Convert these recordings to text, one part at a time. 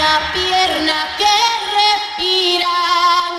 una pierna que respiran.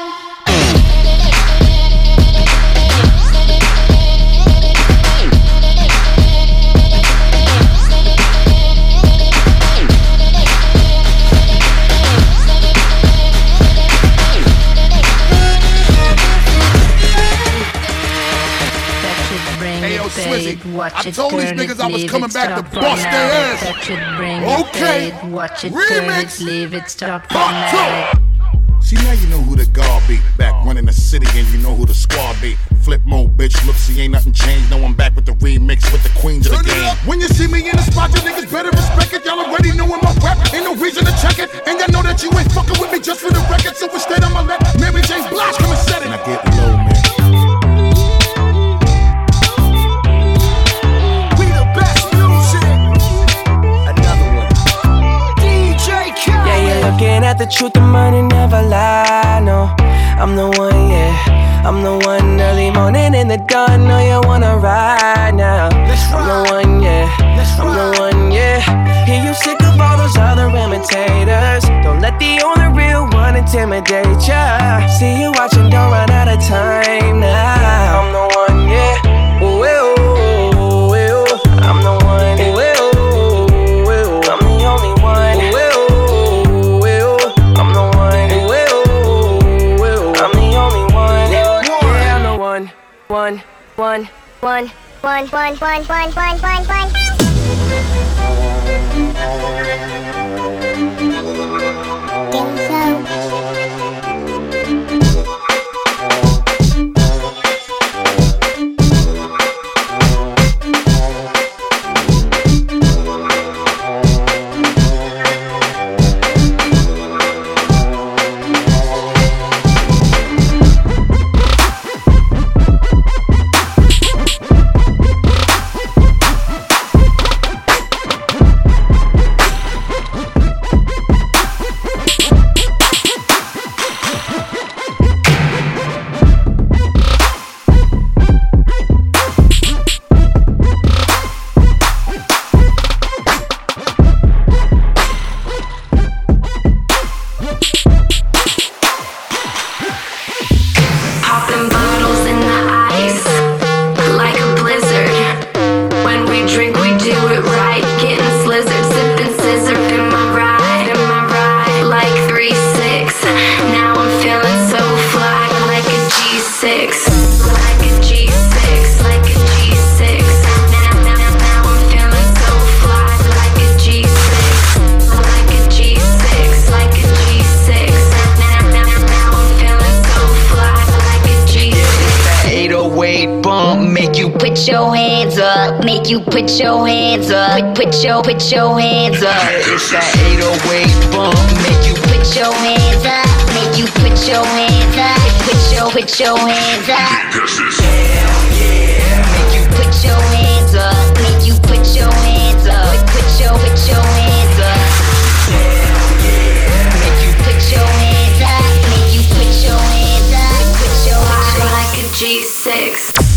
Swizzy, I told these niggas I was coming back to bust their ass. Okay, remix, part 2. See, now you know who the guard be. Back running the city and you know who the squad be. Flip mode, bitch, look, see, ain't nothing changed. No, I'm back with the remix with the queens of the game. When you see me in the spot, you niggas better respect it. Y'all already knowin' my rap, ain't no reason to check it. And y'all know that you ain't fucking with me just for the record. So instead I'ma let Mary J. Blige come and set it. And I get low, man. Looking at the truth, the money never lie, no. I'm the one, yeah. I'm the one early morning in the dawn. Know you wanna ride now. I'm the one, yeah. I'm the one, yeah. Hear you sick of all those other imitators. Don't let the only real one intimidate ya. See you watching, don't run out of time now. I'm the one, yeah. Ooh, ooh, ooh, ooh. I'm the one, ooh, ooh. I'm the only one. Ooh, Put your hands up, put your hands up. It's that 808 bump, make you put your hands up, make you put your hands up, put your hands up. hell yeah. Make you put your hands up, make you put your hands up, put your hands up. Hell yeah. Make you put your hands up, make you put your hands up, put your hands up like a G6.